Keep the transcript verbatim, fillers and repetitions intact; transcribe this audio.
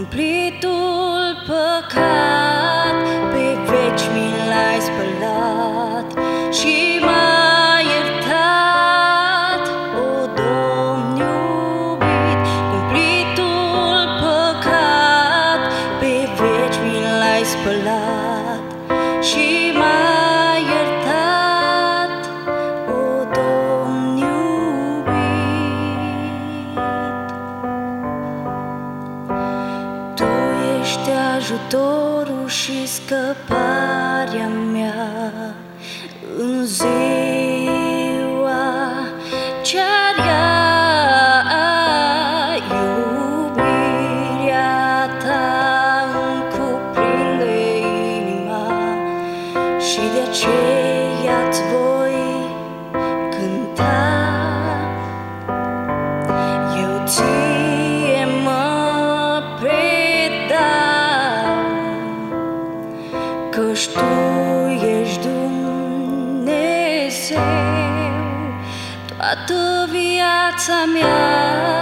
Cumplitul păcat pe veci mi l-ai spălat și m-ai iertat, o Domn iubit. Cumplitul păcat pe veci mi l-ai spălat și m-ai iertat, o Domn iubit. Tu ești ajutorul și scăparea mea în ziua ce-ar ia. Iubirea ta îmi cuprinde inima și de aceea-ți voi cânta. Eu ție mă predau, căci tu ești Dumnezeu. Toată viața mea